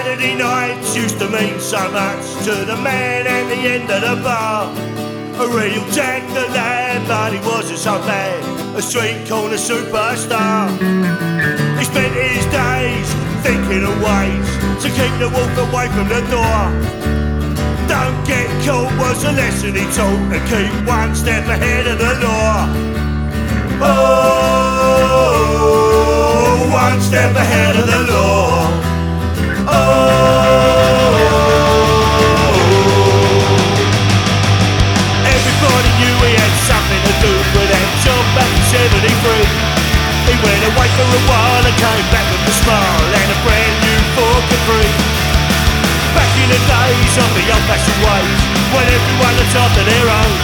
Saturday nights used to mean so much to the man at the end of the bar. A real Jack the Lad, but he wasn't so bad, a street corner superstar. He spent his days thinking of ways to keep the wolf away from the door. Don't get caught was a lesson he taught, and keep one step ahead of the law. Oh, one step ahead of the law. Everybody knew he had something to do with that job back in '73. He went away for a while and came back with a smile and a brand new Ford Capri. Back in the days of the old-fashioned ways, when everyone looked after their own,